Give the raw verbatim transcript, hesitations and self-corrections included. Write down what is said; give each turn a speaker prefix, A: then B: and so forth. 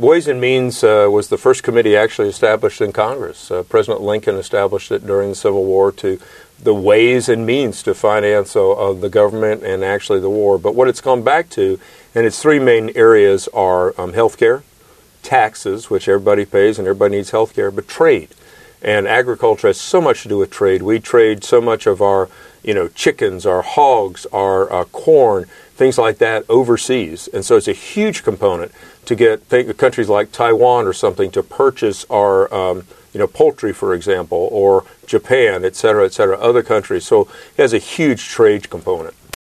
A: Ways and Means uh, was the first committee actually established in Congress. Uh, President Lincoln established it during the Civil War to the ways and means to finance uh, the government and actually the war. But what it's gone back to, and its three main areas are um, health care, taxes, which everybody pays and everybody needs health care, but trade. And agriculture has so much to do with trade. We trade so much of our, you know, chickens, our hogs, our uh, corn, things like that overseas. And so it's a huge component to get think, countries like Taiwan or something to purchase our, um, you know, poultry, for example, or Japan, et cetera, et cetera, other countries. So it has a huge trade component.